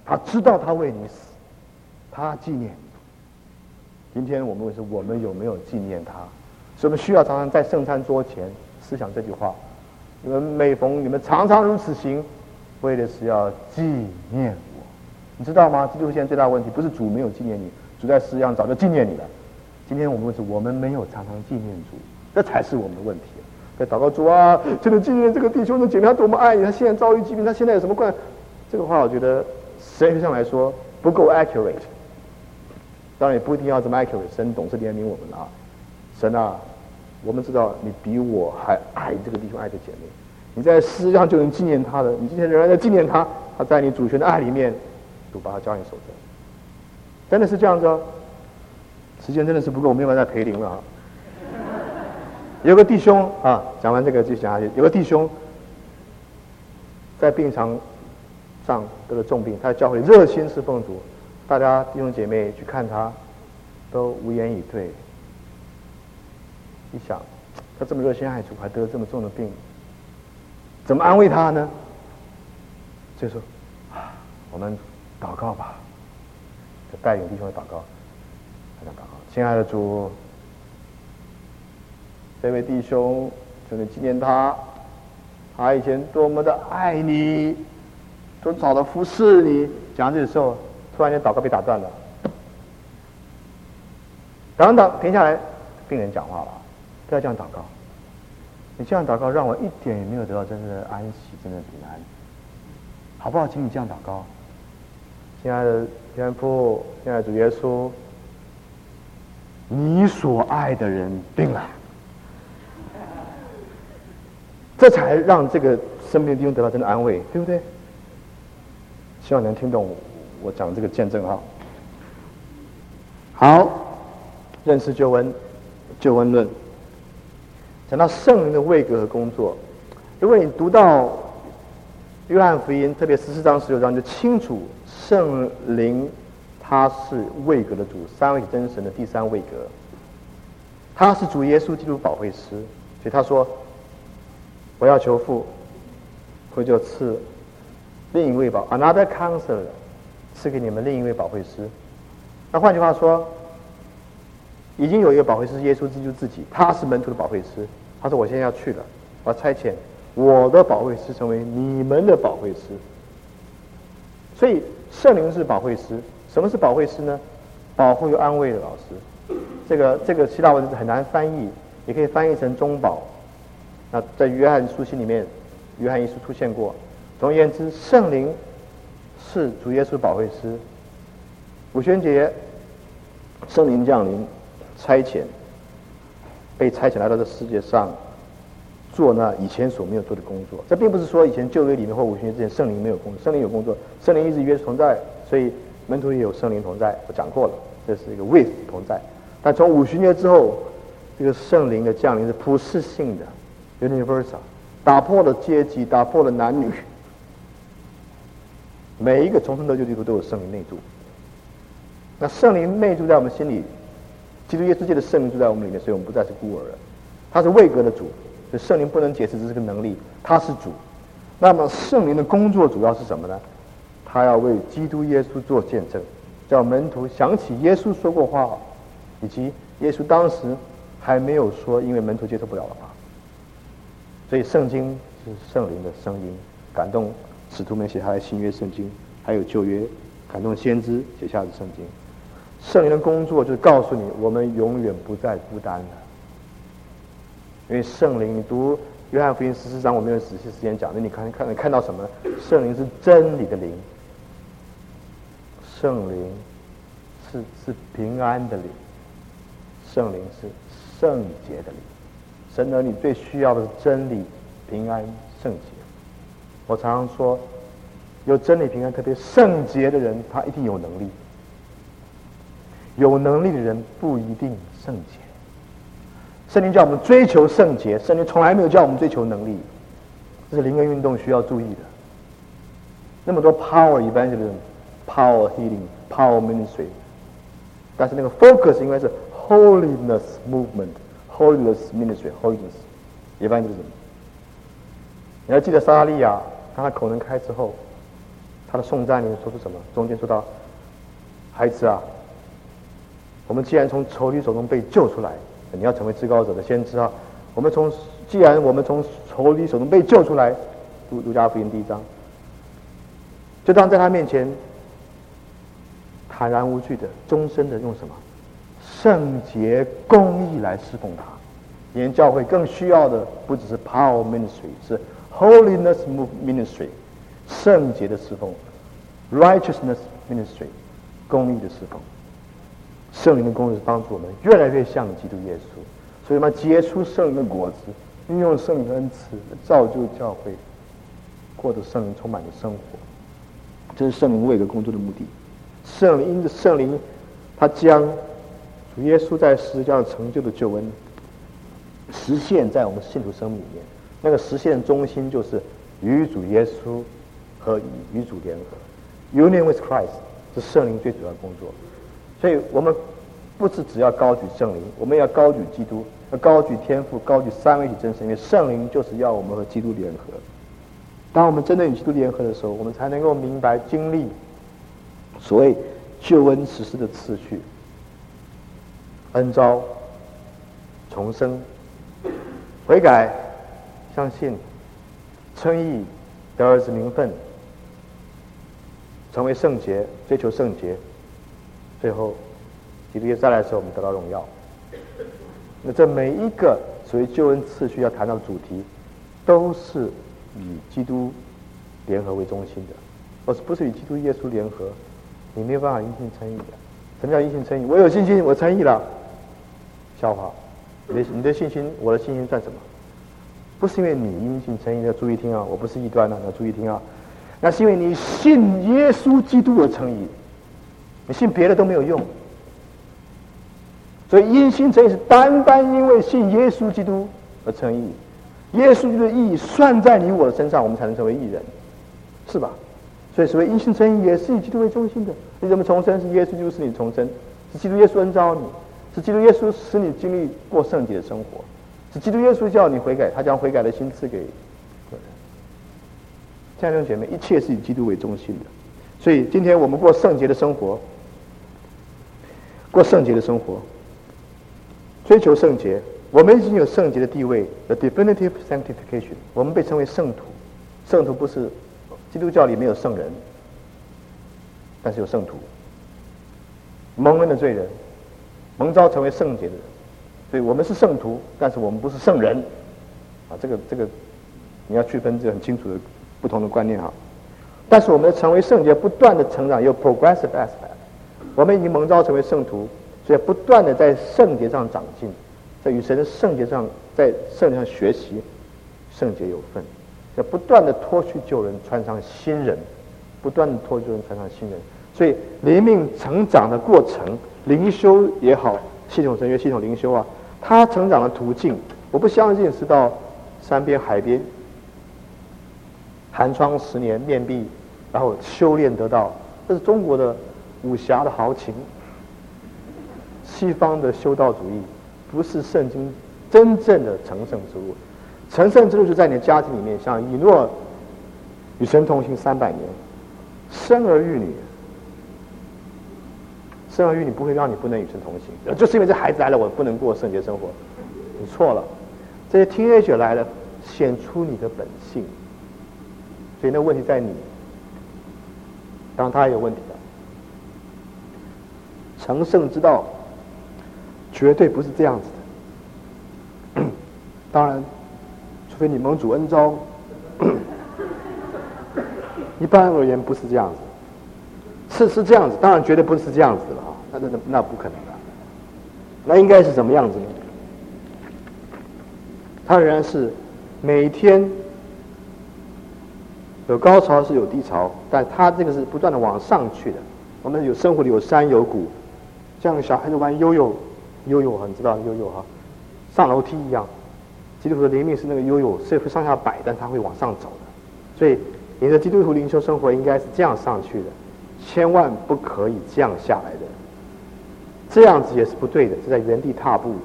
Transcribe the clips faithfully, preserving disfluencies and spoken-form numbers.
他知道他为你死，他纪念你。今天我们问是我们有没有纪念他？所以我们需要常常在圣餐桌前思想这句话：你们每逢你们常常如此行，为的是要纪念我。你知道吗？基督现在最大的问题不是主没有纪念你，主在世上早就纪念你了。今天我们问是我们没有常常纪念主，这才是我们的问题。在祷告主啊，真的纪念这个弟兄的姐妹，他多么爱你，他现在遭遇疾病，他现在有什么关？这个话我觉得神学上来说不够 accurate。当然也不一定要这么 accurate， 神懂事怜悯我们啊。神啊，我们知道你比我还爱这个弟兄爱的姐妹，你在世上就能纪念他的，你今天仍然在纪念他，他在你主权的爱里面，主把他交你手中。真的是这样子哦。时间真的是不够，我没有办法再陪灵了啊。有个弟兄啊，讲完这个就讲下去。有个弟兄在病床上得了重病，他在教会热心侍奉主，大家弟兄姐妹去看他，都无言以对。一想，他这么热心爱主，还得了这么重的病，怎么安慰他呢？就说啊，我们祷告吧，就带领弟兄的祷告，他讲祷告，亲爱的主。这位弟兄，就能纪念他，他以前多么的爱你，多少的服侍你。讲到这个时候，突然间祷告被打断了。等等，停下来，病人讲话了，不要这样祷告。你这样祷告，让我一点也没有得到真正的安息，真正的平安，好不好？请你这样祷告，亲爱的天父，亲爱的主耶稣，你所爱的人病了。这才让这个生病的弟兄得到真的安慰，对不对？希望你能听懂我讲这个见证哈。好，认识救恩，救恩论，讲到圣灵的位格和工作。如果你读到约翰福音，特别十四章、十六章，就清楚圣灵他是位格的主，三位真神的第三位格，他是主耶稣基督保惠师，所以他说。我要求父，父就赐另一位保 another counselor， 赐给你们另一位保惠师。那换句话说，已经有一个保惠师，耶稣基督自己，他是门徒的保惠师。他说：“我现在要去了，我要差遣我的保惠师成为你们的保惠师。”所以圣灵是保惠师。什么是保惠师呢？保护又安慰的老师。这个这个希腊文很难翻译，也可以翻译成中保。那在约翰书信里面，约翰一书出现过。总而言之，圣灵是主耶稣保惠师。五旬节，圣灵降临，差遣，被差遣来到这世界上，做那以前所没有做的工作。这并不是说以前旧约里面或五旬节之前圣灵没有工作，圣灵有工作，圣灵一直与耶稣同在，所以门徒也有圣灵同在。我讲过了，这是一个 with 同在。但从五旬节之后，这个圣灵的降临是普世性的。universal， 打破了阶级，打破了男女，每一个重生得救基督都有圣灵内住。那圣灵内住在我们心里，基督耶稣界的圣灵住在我们里面，所以我们不再是孤儿了。他是位格的主，所以圣灵不能解释这是个能力，他是主。那么圣灵的工作主要是什么呢？他要为基督耶稣做见证，叫门徒想起耶稣说过话，以及耶稣当时还没有说，因为门徒接受不了的话。所以圣经是圣灵的声音，感动使徒们写下来新约圣经，还有旧约感动先知写下的圣经。圣灵的工作就是告诉你，我们永远不再孤单了。因为圣灵，你读约翰福音十四章，我没有仔细时间讲，那你看看看到什么？圣灵是真理的灵，圣灵是是平安的灵，圣灵是圣洁的灵。神儿女最需要的是真理、平安、圣洁。我常常说，有真理、平安，特别圣洁的人，他一定有能力。有能力的人不一定圣洁。圣经叫我们追求圣洁，圣经从来没有叫我们追求能力，这是灵恩运动需要注意的。那么多 power evangelism、power healing、power ministry， 但是那个 focus 应该是 holiness movement。Holiness ministry, holiness evangelism。你要记得撒拉利亚，当他口能开之后， 他的颂赞里面说出什么？中间说到，孩子啊，我们既然从仇敌手中被救出来，你要成为至高者的先知啊。我们从既然我们从仇敌手中被救出来，路路加福音第一章，就当在他面前坦然无惧的、终身的用什么圣洁公义来侍奉他。今天教会更需要的不只是 power ministry， 是 holiness ministry， 圣洁的侍奉 ，righteousness ministry， 公义的侍奉。圣灵的工作是帮助我们越来越像基督耶稣，所以我们要结出圣灵的果子，运用圣灵的恩赐，造就教会，过着圣灵充满的生活。这是圣灵为个工作的目的。圣灵因着圣灵，他将主耶稣在十字架上成就的救恩实现在我们信徒生命里面。那个实现的中心就是与主耶稣和与主联合 ，Union with Christ 是圣灵最主要的工作。所以我们不是只要高举圣灵，我们要高举基督，要高举天父，高举三位一体真神，因为圣灵就是要我们和基督联合。当我们真的与基督联合的时候，我们才能够明白经历所谓救恩实施的次序：恩召、重生、悔改、相信、称义、得儿子名分、成为圣洁、追求圣洁，最后基督耶稣再来的时候，我们得到荣耀。那这每一个所谓救恩次序要谈到的主题，都是以基督联合为中心的。而不是与基督耶稣联合，你没有办法因信称义的。什么叫因信称义？我有信心，我称义了。笑话，你的你的信心，我的信心算什么？不是因为你因信称义，要注意听啊！我不是异端啊，要注意听啊！那是因为你信耶稣基督而称义，你信别的都没有用。所以因信称义是单单因为信耶稣基督而称义，耶稣基督的义算在你我的身上，我们才能成为义人，是吧？所以所谓因信称义也是以基督为中心的。你怎么重生？是耶稣基督使你重生，是基督耶稣恩召你，是基督耶稣使你经历过圣洁的生活，是基督耶稣叫你悔改，他将悔改的心赐给个人。亲爱的弟兄姐妹，一切是以基督为中心的。所以今天我们过圣洁的生活，过圣洁的生活，追求圣洁，我们已经有圣洁的地位 ，the definitive sanctification。我们被称为圣徒，圣徒不是基督教里没有圣人，但是有圣徒，蒙恩的罪人，蒙召成为圣洁的人。所以我们是圣徒，但是我们不是圣人，啊，这个这个你要区分这个很清楚的不同的观念哈。但是我们的成为圣洁，不断的成长，有 progressive aspect。我们已经蒙召成为圣徒，所以不断的在圣洁上长进，在与神的圣洁上，在圣洁上学习，圣洁有份。要不断的脱去旧人，穿上新人，不断的脱去旧人，穿上新人。所以灵命成长的过程，灵修也好，系统神学、系统灵修啊，它成长的途径，我不相信是到山边海边，寒窗十年面壁，然后修炼得到，这是中国的武侠的豪情，西方的修道主义，不是圣经真正的成圣之路。成圣之路就在你的家庭里面，像以诺与神同行三百年，生儿育女，生儿育女不会让你不能与神同行，就是因为这孩子来了，我不能过圣洁生活。你错了，这些 teenager 来了，显出你的本性，所以那问题在你。当然他也有问题的，成圣之道绝对不是这样子的。当然，除非你蒙主恩召，一般而言不是这样子，是是这样子，当然绝对不是这样子的啊，那那那不可能的。那应该是什么样子呢？它仍然是每天有高潮是有低潮，但它这个是不断的往上去的。我们有生活里有山有谷，像小孩子玩悠悠，悠悠哈，你知道悠悠哈，上楼梯一样。基督徒的灵命是那个悠悠，是会上下摆，但它会往上走的。所以你的基督徒灵修生活应该是这样上去的，千万不可以这样下来的。这样子也是不对的，是在原地踏步。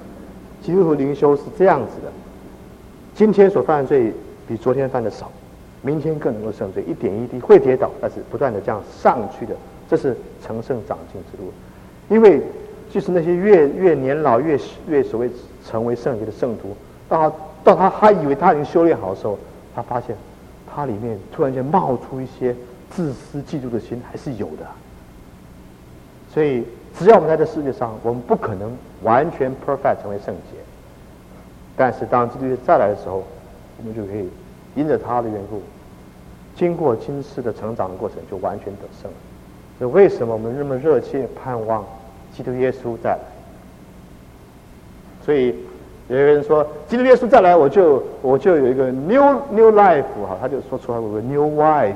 基督徒灵修是这样子的，今天所犯的罪比昨天犯的少， 明天更能够胜。所以一点一滴会跌倒，但是不断的这样上去的，这是成圣长进之路。因为就是那些越越年老越越所谓成为圣洁的圣徒，到他到他还以为他已经修炼好的时候，他发现他里面突然间冒出一些自私嫉妒的心，还是有的。所以只要我们在这世界上，我们不可能完全 perfect 成为圣洁，但是当基督再来的时候，我们就可以因着他的缘故，经过今世的成长的过程，就完全得胜了。所以为什么我们那么热切盼望基督耶稣再来？所以有一个人说，基督耶稣再来，我就我就有一个 new new life 哈，他就说出来我有个 new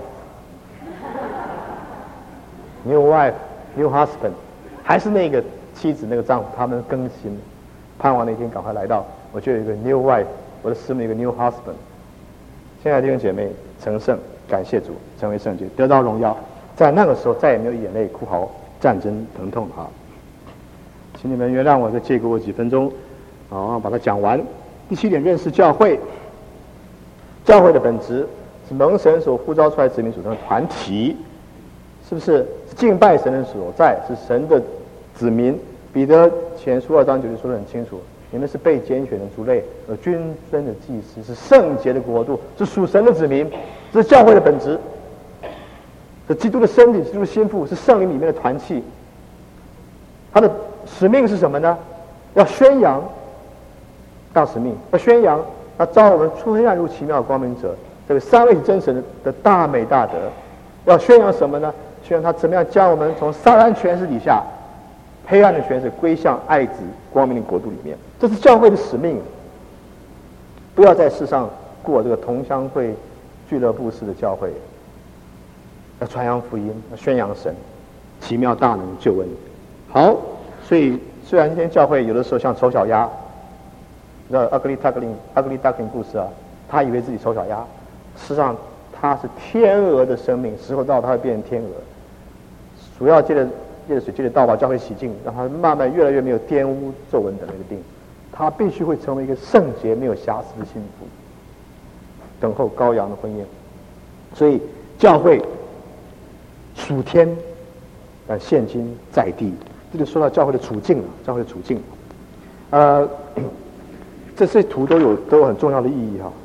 wife，new wife，new husband， 还是那个妻子那个丈夫，他们更新，盼望那天赶快来到，我就有一个 new wife， 我的师母有一个 new husband。亲爱的弟兄姐妹，成圣，感谢主，成为圣洁，得到荣耀，在那个时候再也没有眼泪、哭嚎、战争、疼痛哈。请你们原谅我，再借给我几分钟。好，把它讲完。第七点，认识教会。教会的本质是蒙神所呼召出来子民组成的团体，是不是？是敬拜神的所在，是神的子民。彼得前书二章九节说得很清楚：你们是被拣选的族类，有君尊的祭司，是圣洁的国度，是属神的子民。这是教会的本质。是基督的身体，基督的心腹，是圣灵里面的团契。他的使命是什么呢？要宣扬。大使命要宣扬，要召我们出黑暗入奇妙的光明者，这个三位真神的大美大德。要宣扬什么呢？宣扬他怎么样将我们从撒旦权势底下黑暗的权势归向爱子光明的国度里面。这是教会的使命。不要在世上过这个同乡会俱乐部式的教会，要传扬福音，要宣扬神奇妙大能救恩。好，所以虽然今天教会有的时候像丑小鸭，你知道 ugly duckling ugly duckling 故事啊，他以为自己丑小鸭，事实上他是天鹅的生命，时候到他会变成天鹅。主要借着借着水借着道把教会洗净，让他慢慢越来越没有玷污皱纹的那个病，他必须会成为一个圣洁没有瑕疵的幸福，等候羔羊的婚宴。所以教会属天，但现今在地，这就说到教会的处境了。教会的处境，呃。这些图都有都有很重要的意义哈。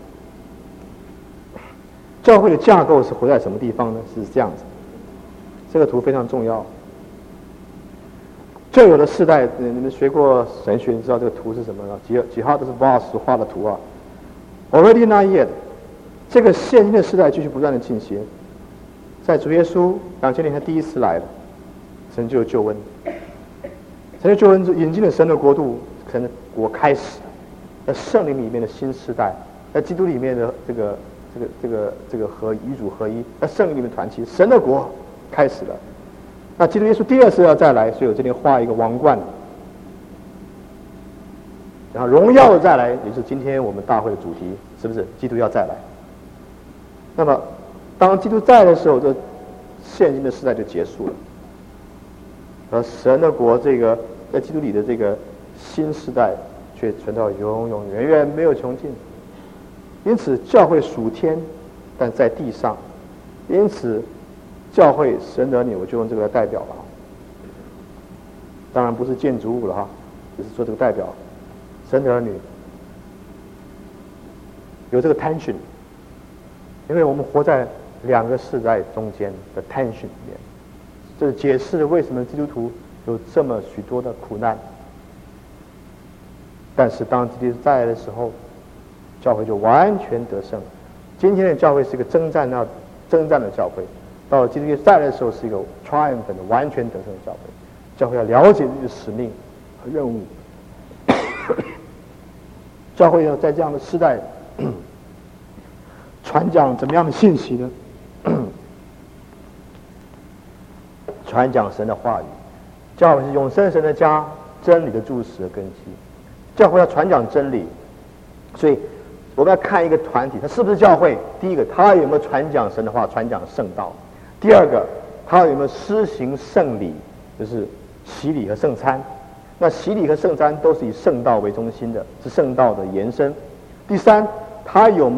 教会的架构是活在什么地方呢？是这样子，这个图非常重要。旧有的世代，你们学过神学，你知道这个图是什么呢？几几号都是 Voss 画的图啊。Already not yet， 这个现今的世代继续不断的进行，在主耶稣两千年他第一次来了，成就救恩，成就救恩引进了神的国度，神的国开始。在圣灵里面的新时代，在基督里面的这个这个这个这个合与主合一，在圣灵里面团契，神的国开始了。那基督耶稣第二次要再来，所以我这里画一个王冠，然后荣耀的再来，也是今天我们大会的主题，是不是？基督要再来。那么当基督在的时候，这现今的时代就结束了，而神的国这个在基督里的这个新时代却存到永永远远没有穷尽。因此教会属天，但在地上，因此教会神的儿女，我就用这个来代表了。当然不是建筑物了哈，只是说这个代表神的儿女有这个 tension， 因为我们活在两个世代中间的 tension 里面，这解释了为什么基督徒有这么许多的苦难。但是当基督再来的时候，教会就完全得胜。今天的教会是一个征战要征战的教会，到了基督再来的时候是一个 triumph 的完全得胜的教会。教会要了解自己的使命和任务。教会要在这样的时代传讲怎么样的信息呢？传讲神的话语。教会是永生神的家，真理的柱石和根基。教会要传讲真理，所以我们要看一个团体，它是不是教会。第一个，它有没有传讲神的话，传讲圣道；第二个，它有没有施行圣礼，就是洗礼和圣餐。那洗礼和圣餐都是以圣道为中心的，是圣道的延伸。第三，它有没有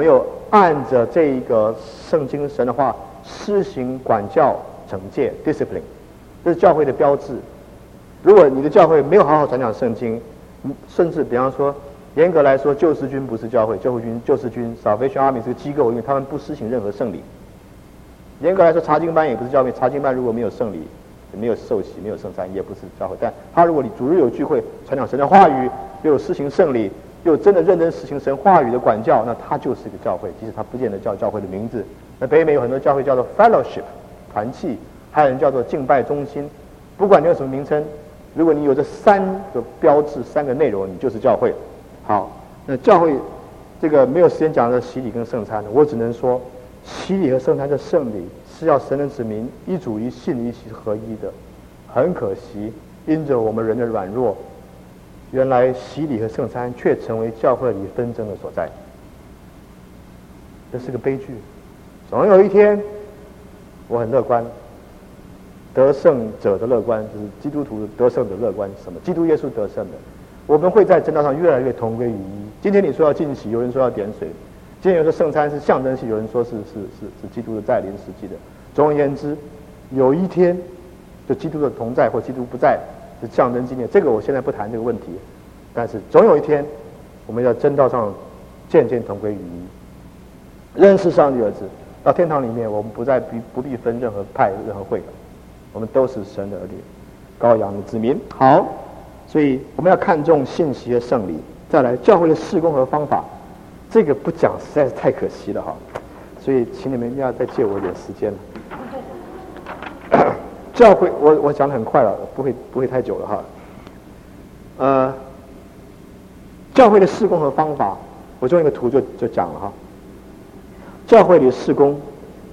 按着这一个圣经神的话施行管教惩戒 discipline， 这是教会的标志。如果你的教会没有好好传讲圣经，甚至比方说严格来说救世军不是教会，救世军救世军 Salvation Army 是个机构，因为他们不施行任何圣礼。严格来说查经班也不是教会，查经班如果没有圣礼，没有受洗，没有圣餐，也不是教会。但他如果你主日有聚会传讲神的话语，又有施行圣礼，又真的认真实行神话语的管教，那他就是一个教会，即使他不见得叫教会的名字。那北美有很多教会叫做 fellowship 团契，还有人叫做敬拜中心。不管你有什么名称，如果你有这三个标志、三个内容，你就是教会。好，那教会这个没有时间讲的洗礼跟圣餐，我只能说，洗礼和圣餐的圣礼是要神的子民一主一信一起合一的。很可惜，因着我们人的软弱，原来洗礼和圣餐却成为教会里纷争的所在。这是个悲剧。总有一天，我很乐观，得胜者的乐观就是基督徒得胜者乐观是什么？基督耶稣得胜的，我们会在正道上越来越同归于一。今天你说要进洗，有人说要点水，今天有说圣餐是象征性，有人说是是是是基督的再临实际的。总而言之，有一天就基督的同在或基督不在是象征纪念，这个我现在不谈这个问题，但是总有一天我们要真道上渐渐同归于一，认识上帝儿子。到天堂里面，我们不再不不必分任何派任何会了，我们都是神的儿女，羔羊的子民。好，所以我们要看重信息和圣礼。再来，教会的事工和方法，这个不讲实在是太可惜了哈，所以请你们一定要再借我一点时间了。教会，我我讲得很快了，不会不会太久了哈。呃，教会的事工和方法，我用一个图就就讲了哈。教会里的事工，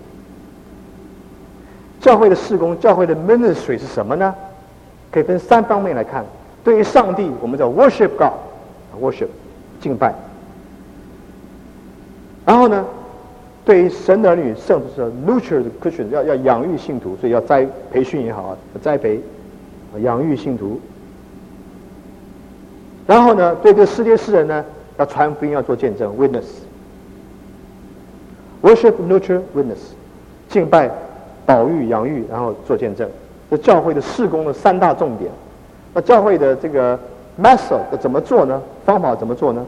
教会的事工，教会的 ministry 是什么呢？可以分三方面来看。对于上帝，我们叫 worship God，worship 敬拜。然后呢，对于神的儿女，圣徒是 nurture the Christian， 要要养育信徒，所以要栽培训也好啊，栽培养育信徒。然后呢，对这个世界世人呢，要传福音，要做见证 witness。worship, nurture, witness， 敬拜、保育、养育，然后做见证。这教会的事工的三大重点。那教会的这个 method 怎么做呢？方法怎么做呢？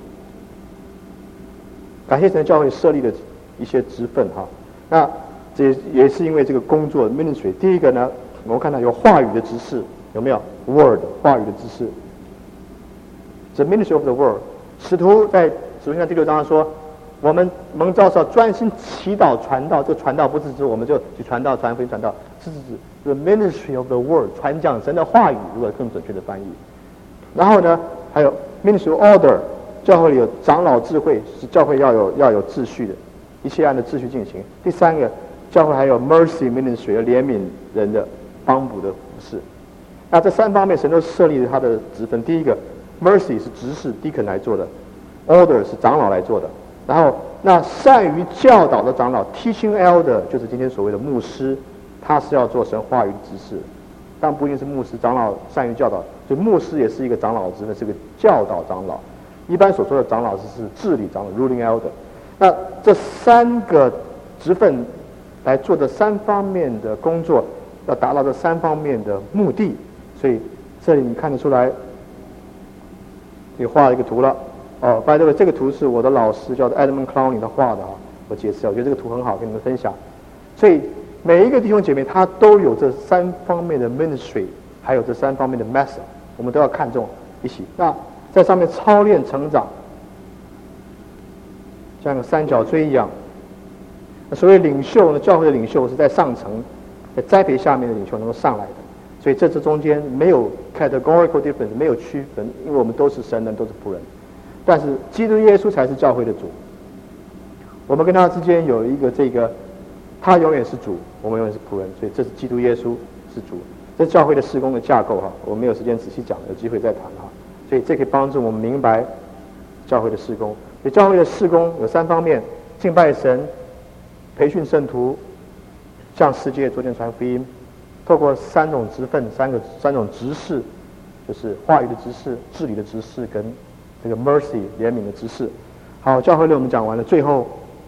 感谢神，教会设立了一些职分哈。那这也是因为这个工作 ministry。第一个呢，我们看到有话语的执事，有没有 word 话语的执事？ The ministry of the word。使徒在使徒行传第六章说，我们蒙召是要专心祈祷传道。这个传道不是指我们就去传道、传福音、传道，是指 the ministry of the word， 传讲神的话语，如果更准确的翻译。然后呢，还有 ministry of order， 教会里有长老智慧，是教会要有要有秩序的，一切按照秩序进行。第三个，教会还有 mercy ministry， 要怜悯人的、帮补的服事。那这三方面，神都设立了他的职分。第一个 mercy 是执事 deacon 来做的 ，order 是长老来做的。然后，那善于教导的长老 ，teaching elder 就是今天所谓的牧师，他是要做神话语的执事，但不一定是牧师，长老善于教导，所以牧师也是一个长老职分，是个教导长老。一般所说的长老是是治理长老 ，ruling elder。那这三个职分来做的三方面的工作，要达到这三方面的目的，所以这里你看得出来，你画了一个图了。哦，by the way，这个图是我的老师叫做 Edmund Clowney 他画的啊，我解释，我觉得这个图很好，跟你们分享。所以每一个弟兄姐妹他都有这三方面的 ministry， 还有这三方面的 method， 我们都要看重一起。那在上面操练成长，像个三角锥一样。所谓领袖呢，教会的领袖是在上层，在栽培下面的领袖能够上来的。所以这这中间没有 categorical difference， 没有区分，因为我们都是神人，都是仆人。但是基督耶稣才是教会的主，我们跟他之间有一个这个，他永远是主，我们永远是仆人，所以这是基督耶稣是主，这是教会的事工的架构哈，我没有时间仔细讲，有机会再谈哈。所以这可以帮助我们明白教会的事工。所以教会的事工有三方面：敬拜神、培训圣徒、向世界做见传福音。透过三种职分、三个三种执事，就是话语的执事、治理的执事跟这个 mercy 怜悯的执事。好，教会论我们讲完了，最后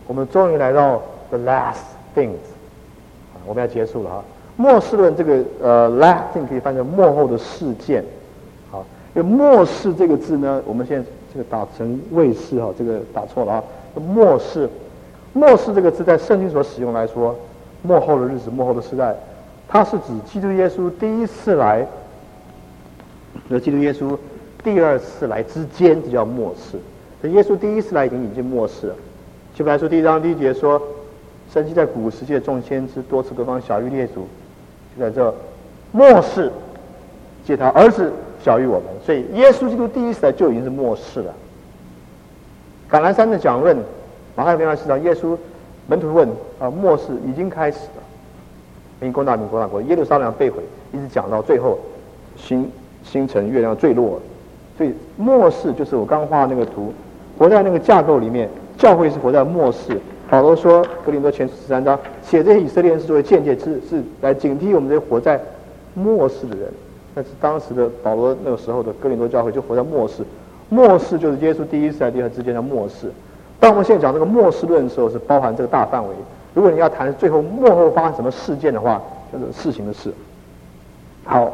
我们终于来到 the last things， 我们要结束了哈。末世论这个呃 last thing 可以翻成末后的事件，好，因为末世这个字呢，我们现在这个打成未世哈，这个打错了啊。末世，末世这个字在圣经所使用来说，末后的日子、末后的时代，它是指基督耶稣第一次来和基督耶稣第二次来之间，这叫末世。所以耶稣第一次来已经已经末世了。希伯来书第一章第一节说，神迹在古时界众先知多次多方小于列祖，就在这末世借他儿子小于我们，所以耶稣基督第一次来就已经是末世了。橄榄山的讲论，马太福音十章，耶稣门徒问啊，末世已经开始了，民攻打民攻打国，耶路撒冷被毁，一直讲到最后星星辰月亮坠落。所以末世就是我刚画那个图，活在那个架构里面，教会是活在末世。保罗说，哥林多前书十三章写这些以色列人是作为间接，是是来警惕我们这些活在末世的人。但是当时的保罗那个时候的哥林多教会就活在末世。末世就是耶稣第一次来第二次之间的末世。当我们现在讲这个末世论的时候，是包含这个大范围。如果你要谈最后末后发生什么事件的话，就是事情的事。好，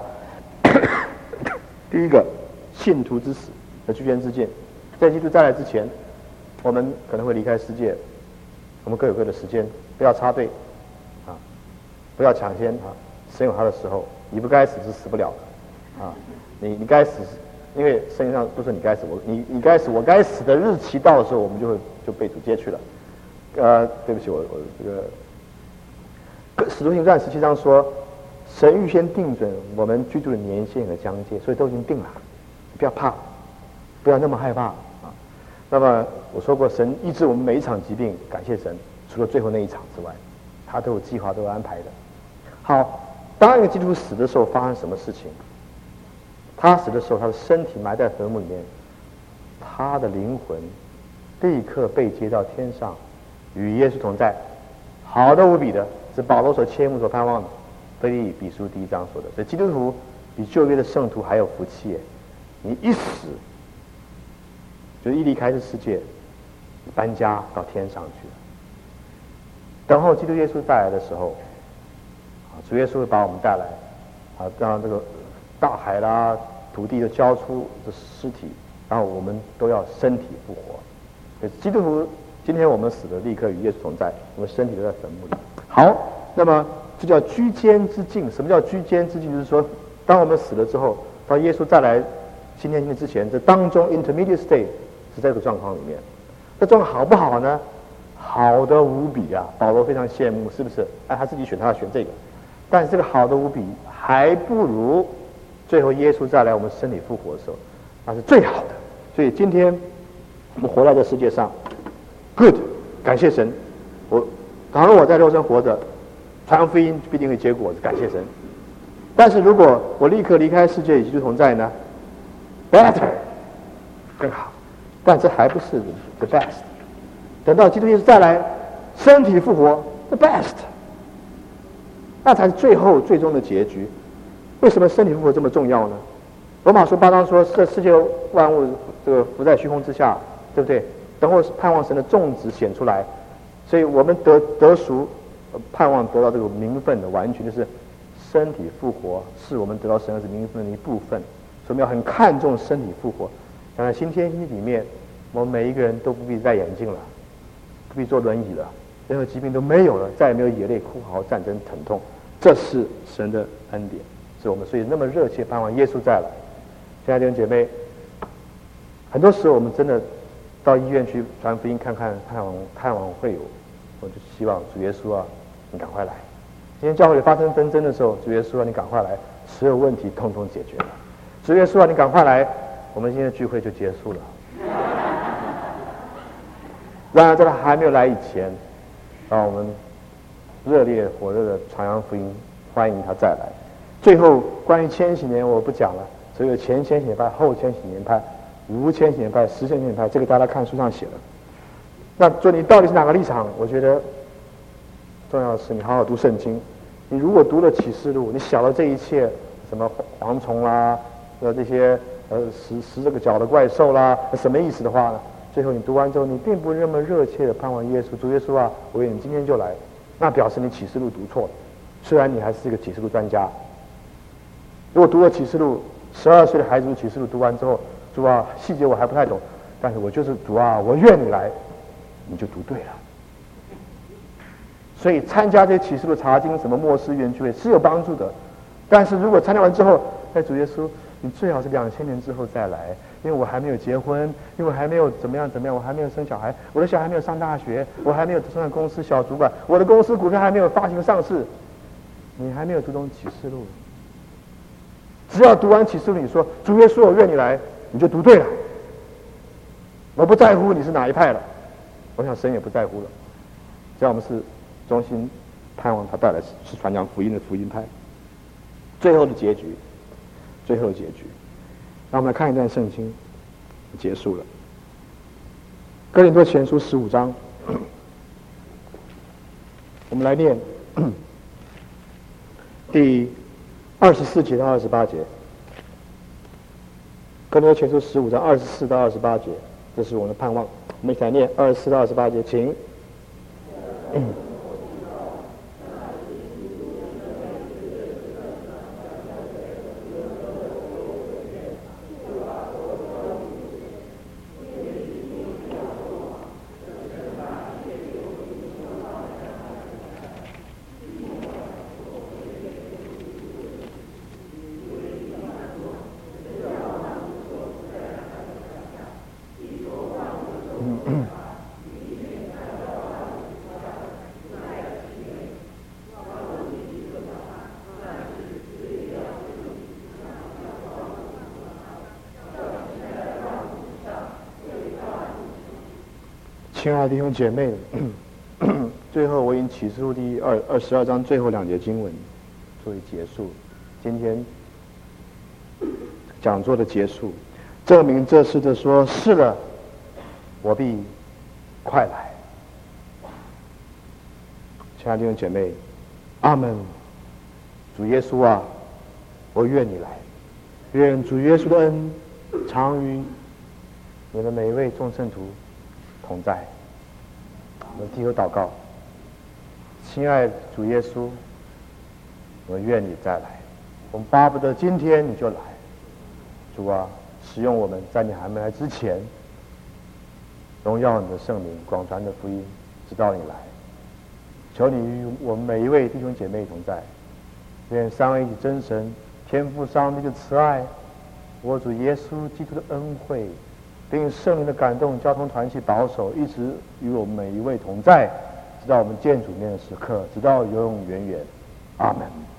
第一个，信徒之死的居间之见，在基督再来之前，我们可能会离开世界，我们各有各的时间，不要插队，啊，不要抢先啊，神有他的时候，你不该死是死不了的，啊，你你该死。因为圣经上不说你该死，我你你该死，我该死的日期到的时候，我们就会就被主接去了。呃，对不起，我我这个使徒行传十七章说，神预先定准我们居住的年限和疆界，所以都已经定了，不要怕，不要那么害怕啊。那么我说过，神医治我们每一场疾病，感谢神，除了最后那一场之外，他都有计划，都有安排的。好，当一个基督徒死的时候，发生什么事情？他死的时候，他的身体埋在坟墓里面，他的灵魂立刻被接到天上，与耶稣同在，好的无比的，是保罗所切慕所盼望的。腓立比书第一章说的，所以基督徒比旧约的圣徒还有福气耶！你一死，就一离开这世界，搬家到天上去了。等候基督耶稣带来的时候，啊，主耶稣会把我们带来，啊，让这个大海啦、土地都交出这尸体，然后我们都要身体复活。所以基督徒今天我们死了，立刻与耶稣同在，我们身体都在坟墓里。好，那么这叫居间之境。什么叫居间之境？就是说，当我们死了之后，到耶稣再来新天新地之前，这当中 intermediate state 是在这个状况里面。这状况好不好呢？好的无比啊！保罗非常羡慕，是不是？哎，他自己选，他要选这个。但是这个好的无比，还不如最后耶稣再来我们身体复活的时候，那是最好的。所以今天我们活在这世界上 ，good， 感谢神。我倘若我在肉身活着，传福音必定会结果子，感谢神。但是如果我立刻离开世界与基督同在呢 ，better， 更好。但这还不是 the best。等到基督耶稣再来，身体复活 the best， 那才是最后最终的结局。为什么身体复活这么重要呢？罗马书八章说，这世界万物这个浮在虚空之下，对不对？等候盼望神的种子显出来，所以我们得得赎，盼望得到这个名分的完全，就是身体复活，是我们得到神儿子名分的一部分。所以我们要很看重身体复活。当然，新天新地里面，我们每一个人都不必戴眼镜了，不必坐轮椅了，任何疾病都没有了，再也没有眼泪哭嚎、战争疼痛。这是神的恩典，是我们所以那么热切盼望耶稣再来。亲爱的弟兄姐妹，很多时候我们真的到医院去传福音、看看探望探望会友，我就希望主耶稣啊，你赶快来。今天教会里发生纷争的时候，主耶稣啊，你赶快来，所有问题通通解决了。主耶稣啊，你赶快来，我们今天的聚会就结束了。然而在他还没有来以前，让我们热烈火热的传扬福音，欢迎他再来。最后关于千禧年我不讲了，只有前千禧年派、后千禧年派、无千禧年派、十千禧年派，这个大家看书上写了。那说你到底是哪个立场？我觉得重要的是你好好读圣经。你如果读了启示录，你晓得这一切什么蝗虫啦，呃这些呃十十这个脚的怪兽啦，什么意思的话呢？ 最后你读完之后，你并不那么热切的盼望耶稣，主耶稣啊，我愿你今天就来，那表示你启示录读错了。虽然你还是一个启示录专家，如果读了启示录，十二岁的孩子读启示录读完之后，主啊，细节我还不太懂，但是我就是主啊，我愿你来，你就读对了。所以参加这些启示录查经、什么末世园区会是有帮助的，但是如果参加完之后，哎，主耶稣，你最好是两千年之后再来，因为我还没有结婚，因为我还没有怎么样怎么样，我还没有生小孩，我的小孩还没有上大学，我还没有上公司小主管，我的公司股票还没有发行上市，你还没有读懂启示录。只要读完启示录，你说主耶稣，我愿你来，你就读对了。我不在乎你是哪一派了，我想神也不在乎了，只要我们是衷心盼望他带来是传讲福音的福音派。最后的结局，最后的结局，让我们来看一段圣经，结束了。哥林多前书十五章，我们来念第二十四节到二十八节。哥林多前书十五章二十四到二十八节，这是我们的盼望。我们一起来念二十四到二十八节，请。亲爱的弟兄姐妹，最后我以启示录第二二十二章最后两节经文作为结束，今天讲座的结束，证明这次的说是了，我必快来。亲爱的弟兄姐妹，阿们。主耶稣啊，我愿你来，愿主耶稣的恩常与你的每一位众圣徒同在。我们低头祷告，亲爱的主耶稣，我愿你再来，我们巴不得今天你就来。主啊，使用我们在你还没来之前，荣耀你的圣名，广传的福音，直到你来。求你与我们每一位弟兄姐妹同在，愿三位一体真神天父上帝的慈爱，我主耶稣基督的恩惠，并圣灵的感动交通团契保守，一直与我们每一位同在，直到我们见主面的时刻，直到永永远远。阿门。